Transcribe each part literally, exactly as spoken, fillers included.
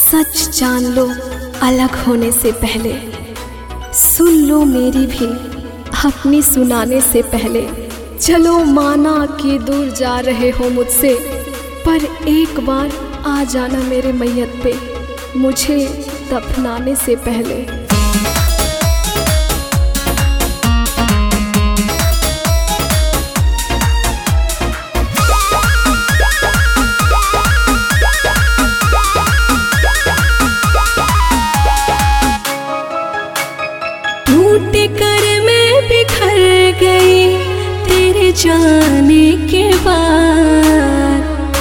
सच जान लो अलग होने से पहले, सुन लो मेरी भी अपनी सुनाने से पहले। चलो माना कि दूर जा रहे हो मुझसे, पर एक बार आ जाना मेरे मैयत पे, मुझे दफनाने से पहले। टूट कर मैं बिखर गई तेरे जाने के बाद,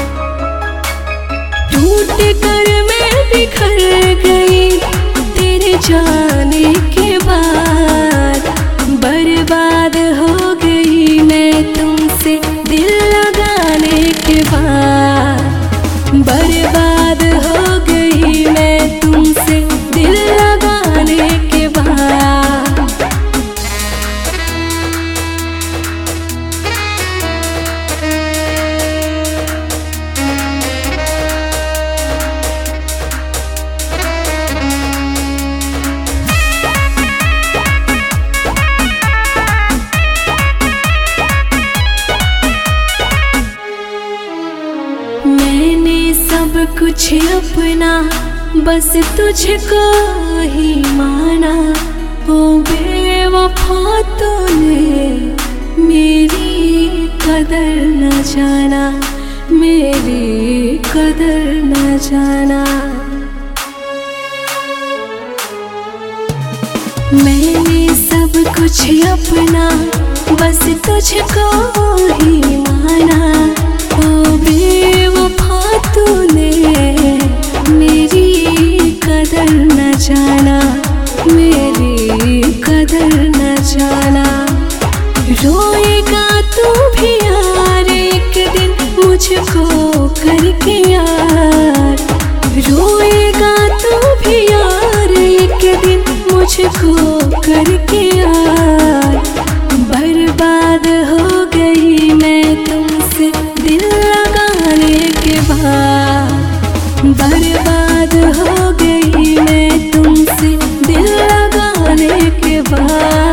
टूट कर मैं बिखर गई तेरे जाने के बाद। बर्बाद हो गई मैं तुमसे दिल लगाने के बाद, बर्बाद हो गई मैं तुमसे दिल लगाने के बाद। मैंने सब कुछ अपना बस तुझको ही माना, ओ बेवफा तूने मेरी कदर न जाना, मेरी कदर न जाना। मैंने सब कुछ अपना बस तुझको ही माना, ओ बेवफा तूने मेरी कदर न जाना, मेरी कदर न जाना। रोएगा तू भी यार एक दिन मुझको करके यार, रोएगा तू भी यार एक दिन मुझको करके यार। बर्बाद हो गई मैं तुमसे दिल लगाने के बाद, बर्बाद हो गई मैं तुमसे दिल लगाने के बाद।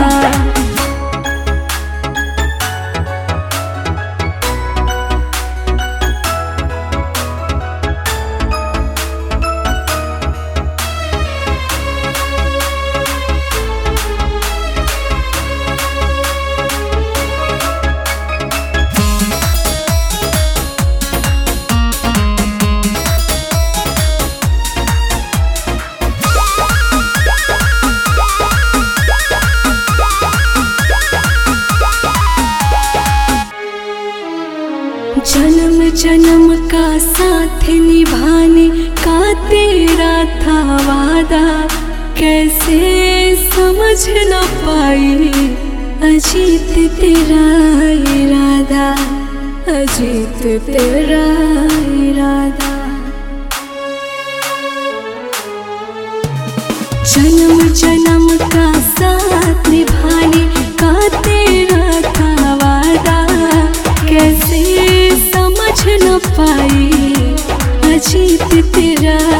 जन्म जन्म का साथ निभाने का तेरा था वादा, कैसे समझ न पाई अजीत तेरा इरादा, अजीत तेरा इरादा। जन्म जन्म का साथ निभाने का तेरा था वादा, कैसे समझ न पाई अजीत तेरा